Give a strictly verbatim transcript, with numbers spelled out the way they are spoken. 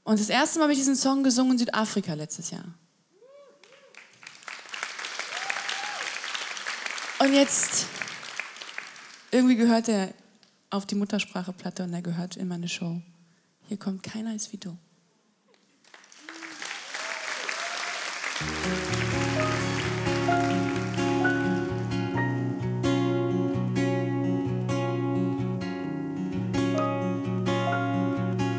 Und das erste Mal habe ich diesen Song gesungen in Südafrika letztes Jahr. Und jetzt, irgendwie gehört er auf die Muttersprache-Platte und er gehört in meine Show. Hier kommt keiner ist wie du.